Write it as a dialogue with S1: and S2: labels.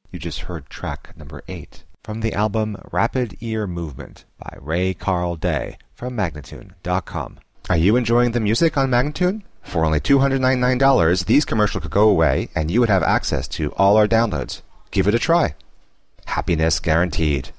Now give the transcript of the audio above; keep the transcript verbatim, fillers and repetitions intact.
S1: You just heard track number eight from the album Rapid Ear Movement by Ray Carl Day from Magnatune dot com. Are you enjoying the music on Magnatune? For only two hundred ninety-nine dollars, these commercials could go away and you would have access to all our downloads. Give it a try. Happiness guaranteed.